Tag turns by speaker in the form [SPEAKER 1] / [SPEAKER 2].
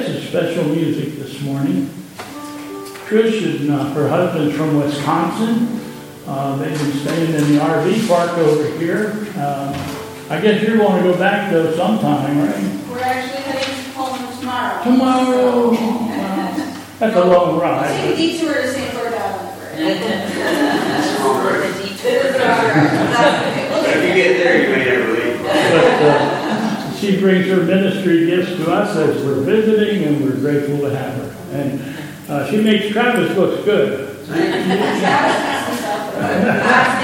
[SPEAKER 1] is special music this morning. Trish and her husband's from Wisconsin. They've been staying in the RV park over here. I guess you're going to go back though sometime, right?
[SPEAKER 2] We're actually heading home tomorrow.
[SPEAKER 1] Tomorrow? Wow. That's a long ride.
[SPEAKER 2] Take a detour to St. Clair Valley for it.
[SPEAKER 3] If you get there, you may never leave.
[SPEAKER 1] But she brings her ministry gifts to us as we're visiting, and we're grateful to have her. And she makes Travis look good.